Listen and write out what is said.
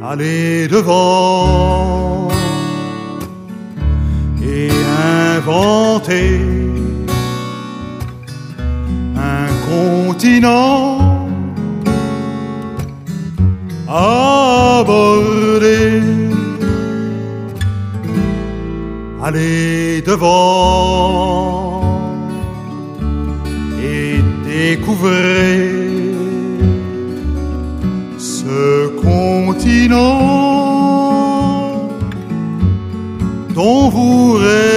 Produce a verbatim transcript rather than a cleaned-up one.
allez devant et inventez un continent aborder. Allez devant et découvrez ce continent dont vous rêvez.